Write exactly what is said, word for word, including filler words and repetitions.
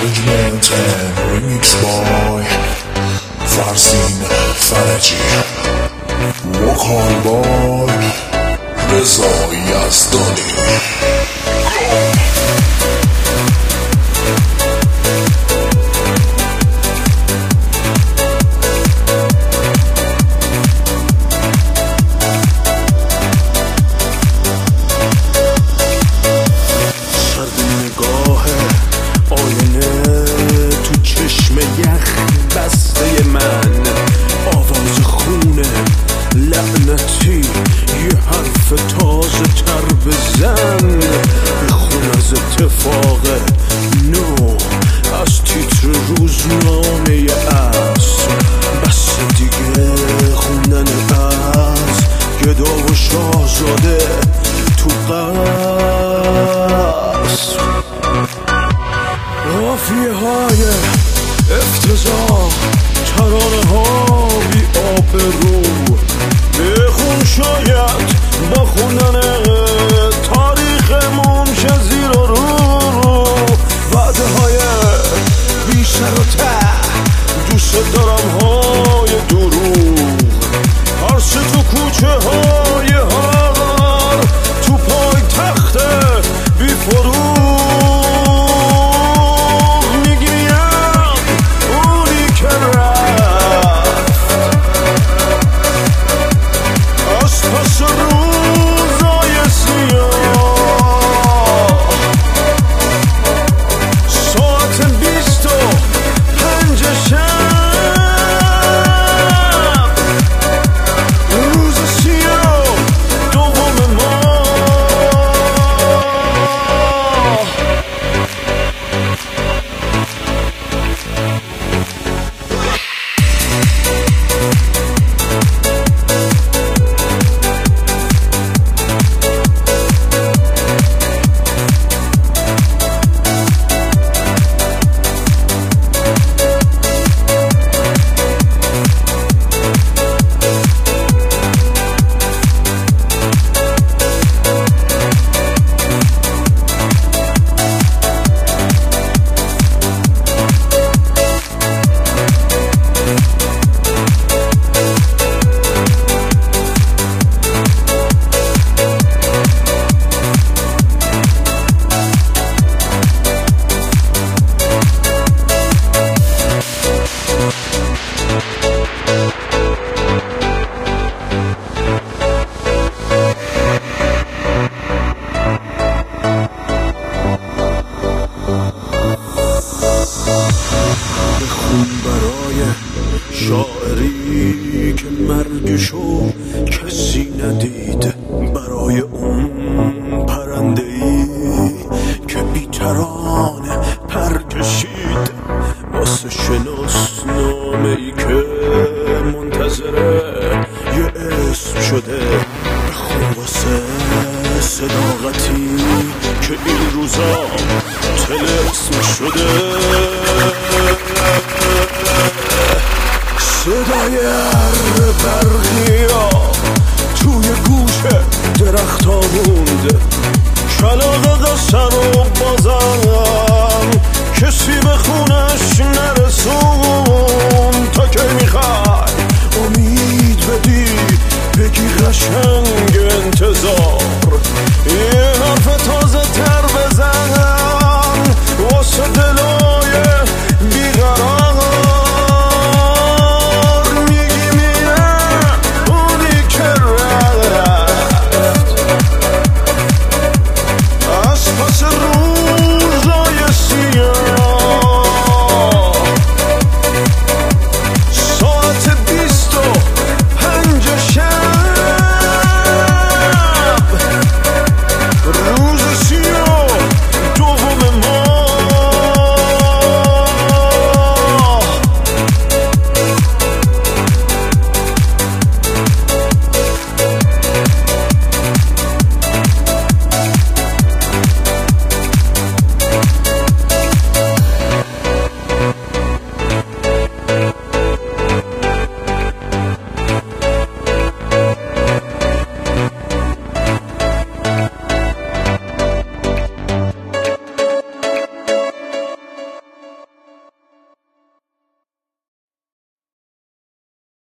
Arrangement and remix by Farsin Faraji. Vocal by Reza Yazdani. بسته من آواز خونه لعنتی یه حرف تازه تر بزن، بخون از اتفاق نو از تیتر روزنامه اصر. بس دیگه خوندن از گدا و شاهزاده تو قصر. قافیه های افتضاح، ترانه ها بی آبرو، بخون شاید با خوندن تاریخمون شه زیر و رو. وعده های بی سر و ته، دوست دارم های دروغ، پرسه تو کوچه های هار، تو پای تخت بی فروغ. شاعری که مرگشو کسی ندید، برای اون پرنده ای که بی ترانه پر کشید، واسه شناسنامه ای که منتظره یه اسم شده. بخون واسه صداقتی که این روزا طلسم شده. صدای اره برقیا توی گوش درخت ها موند، کلاغ قصر و بازم کسی بخونه